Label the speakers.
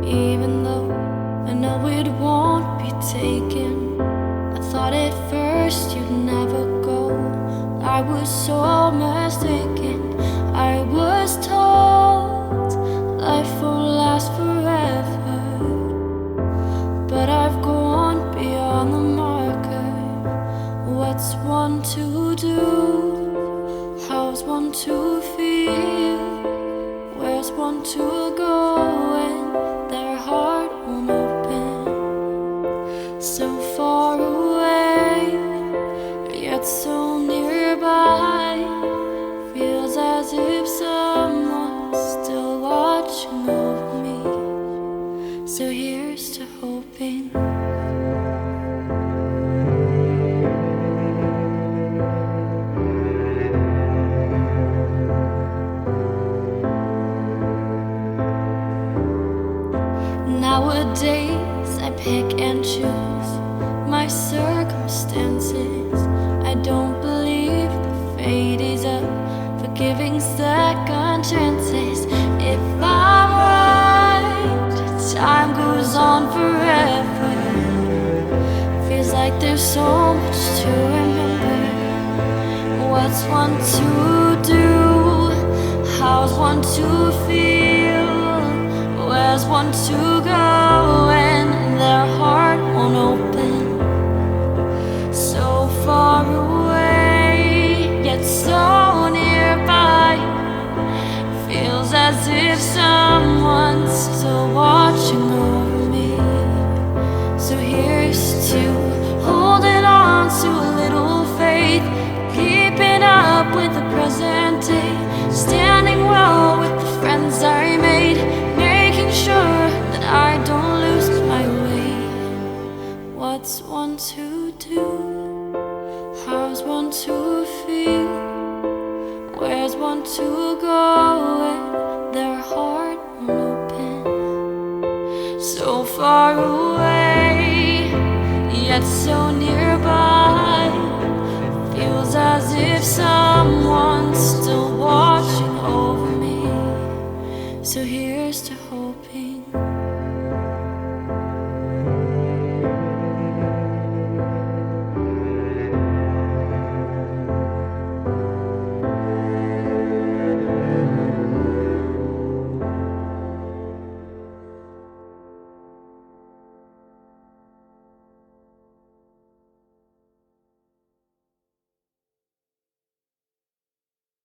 Speaker 1: Even though I know it won't be taken. I thought at first you'd never go. I was so mistaken. I was told life will last forever, but I've gone beyond the marker. What's one to do? How's one to feel? Where's one to go when their heart won't open? So far away, yet so nearby. Feels as if someone's still watching over me. So here's to hoping. Nowadays I pick and choose my circumstances. I don't believe the fate is up for giving second chances. If I'm right, time goes on forever. Feels like there's so much to remember. What's one to do? How's one to feel? Where's one to go when their heart won't open? So far away, yet so nearby. Feels as if someone's still watching over me. So here's to holding on to a little faith, keeping up with the present day, standing well with the friends I made, making sure that I don't lose my way. What's one to do? How's one to feel? Where's one to go when their heart won't open? So far away, yet so nearby. Feels as if someone's still watching over me. So here's to hoping.